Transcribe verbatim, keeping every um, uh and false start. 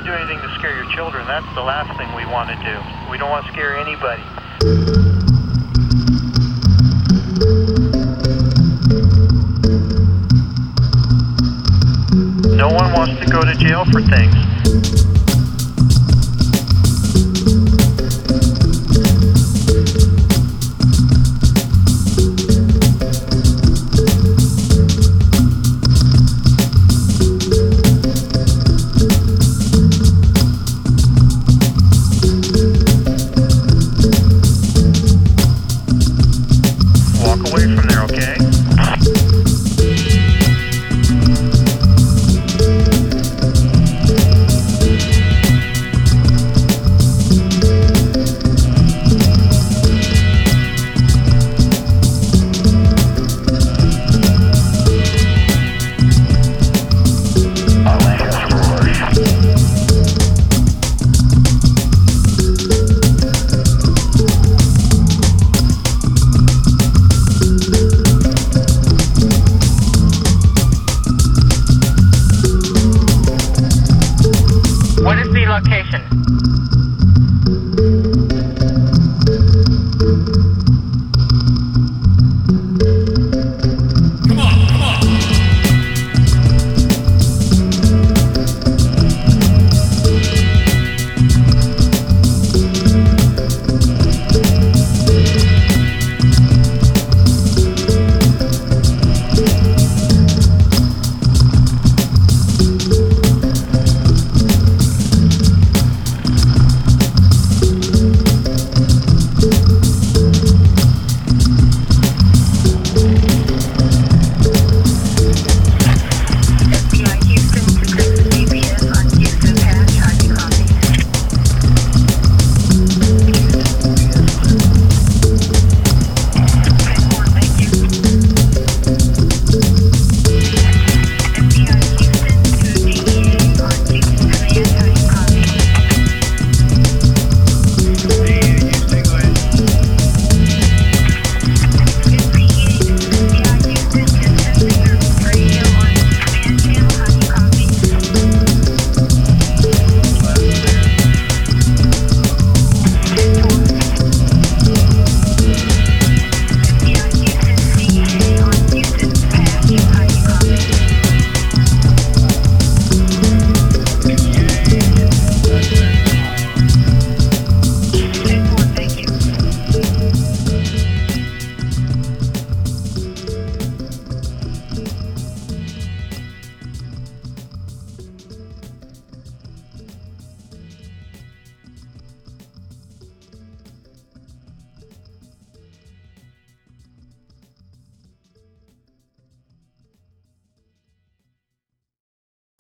want to do anything to scare your children. That's the last thing we want to do. We don't want to scare anybody. No one wants to go to jail for things. Walk away from there, okay? What is the location?